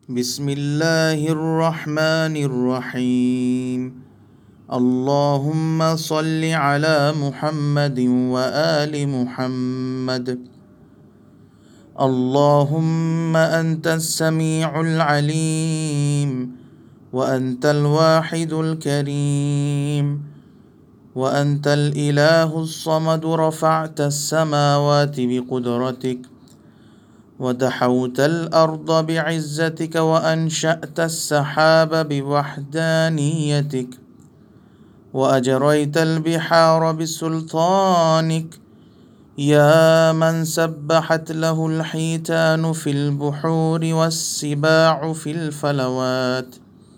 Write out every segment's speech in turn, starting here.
بسم الله الرحمن الرحيم. اللهم صل على محمد وآل محمد. اللهم أنت السميع العليم، وأنت الواحد الكريم، وأنت الإله الصمد. رفعت السماوات بقدرتك، ودحوت الأرض بعزتك، وأنشأت السحاب بوحدانيتك، وأجريت البحار بسلطانك. يا من سبحت له الحيتان في البحور والسباع في الفلوات.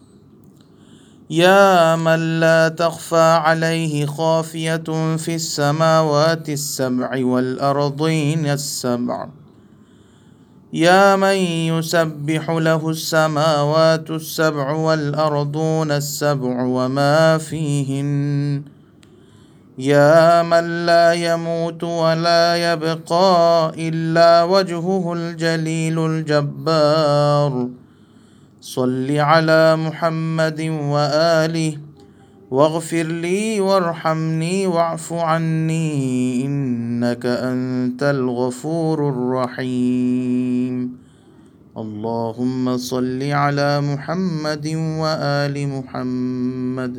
يا من لا تخفى عليه خافية في السماوات السبع والأرضين السبع. يا من يسبح له السماوات السبع والأرضون السبع وما فيهن. يا من لا يموت ولا يبقى إلا وجهه الجليل الجبار. صل على محمد وآله، واغفر لي وارحمني واعف عني، إنك أنت الغفور الرحيم. اللهم صل على محمد وآل محمد.